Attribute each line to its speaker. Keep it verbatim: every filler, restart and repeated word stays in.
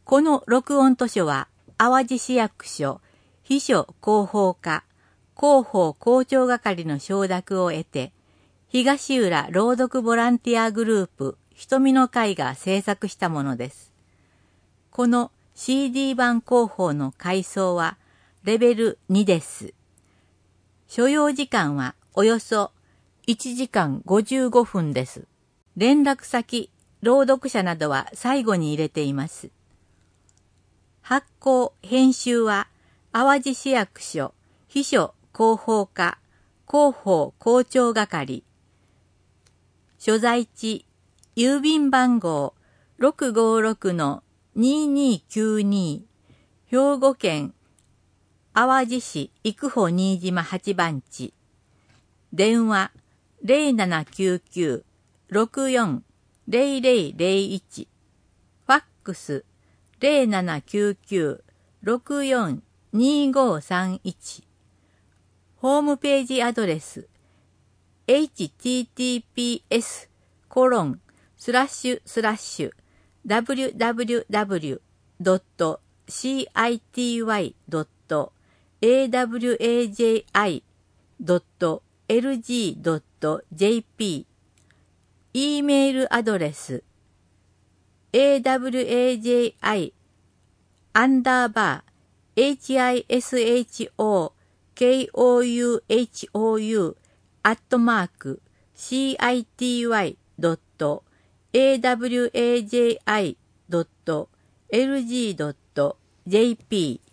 Speaker 1: この録音図書は、淡路市役所、秘書広報課、広報校長係の承諾を得て、東浦朗読ボランティアグループ、瞳の会が制作したものです。この シーディー 版広報の階層は、レベルにです。所要時間はおよそいちじかんごじゅうごふんです。連絡先、朗読者などは最後に入れています。発行、編集は、淡路市役所、秘書広報課、広報校長係。所在地、郵便番号 ろくごろくのににきゅうに、兵庫県淡路市生保新島はちばん地。電話 ゼロななきゅうきゅう ろくよん ゼロゼロゼロいち。ファックス ゼロななきゅうきゅう ろくよん にごさんいち。ホームページアドレス エイチティーティーピーエス コロンスラッシュスラッシュ ダブリュダブリュダブリュ ドット シーアイティーワイ ドット エーダブリュエージェーアイ ドット エルジー ドット ジェーピー。 E メールアドレス エーダブリュエージェーアイ アンダーバー エイチアイエスエイチオーケーオーユーエイチオーユー アットマーク シーアイティーワイ ドット エーダブリュエージェーアイ ドット エルジー ドット ジェーピー